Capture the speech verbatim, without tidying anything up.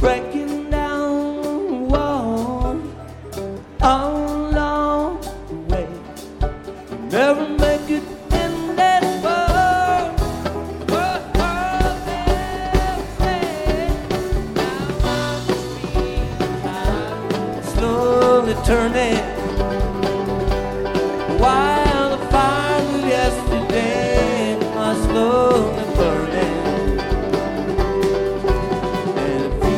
breaking down the wall all along the way. Never make it in that world. World, world, everything. Now I'm slowly turning. Why?